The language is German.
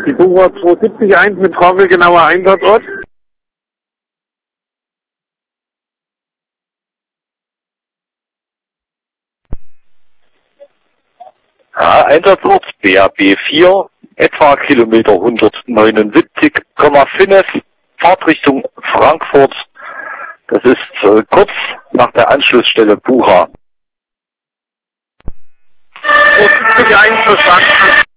Die Bucher 270-1 mit genauer Einsatzort. Ja, Einsatzort BAB 4, etwa Kilometer 179,5, Fahrtrichtung Frankfurt. Das ist kurz nach der Anschlussstelle Bucha. 270-1 verstanden.